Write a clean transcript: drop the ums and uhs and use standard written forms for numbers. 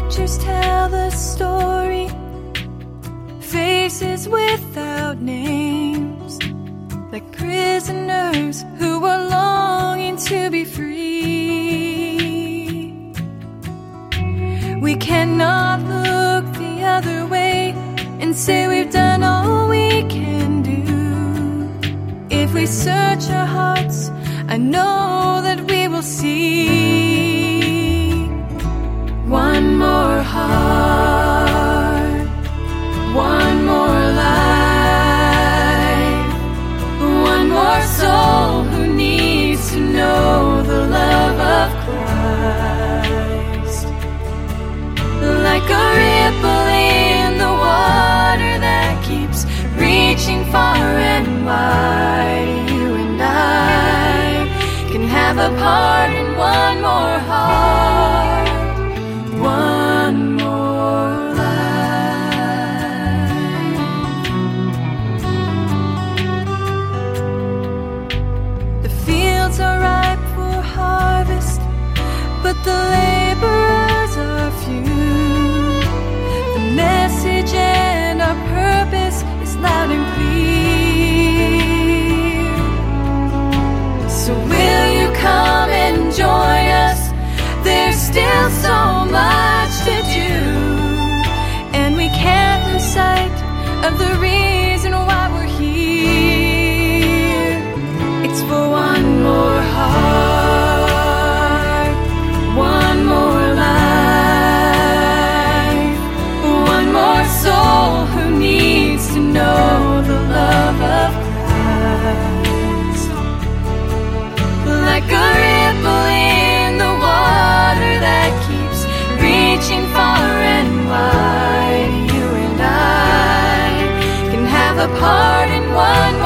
pictures tell the story, faces without names, like prisoners who are longing to be free. We cannot look the other way and say we've done all we can do. If we search our hearts, I know that we will see one more heart, one more life, one more soul who needs to know the love of Christ. Like a ripple in the water that keeps reaching far and wide, you and I can have a part in one more heart, one more life. The fields are ripe for harvest, but the laborers are few. The message and our purpose is loud and clear. So will you come and join us? There's still so much to do, and we can't lose sight of the reason why we're here. It's for one more heart, one more life, one more soul who needs to know the love of Christ. Like a ripple in the water that keeps reaching far and wide, you and I can have a part in one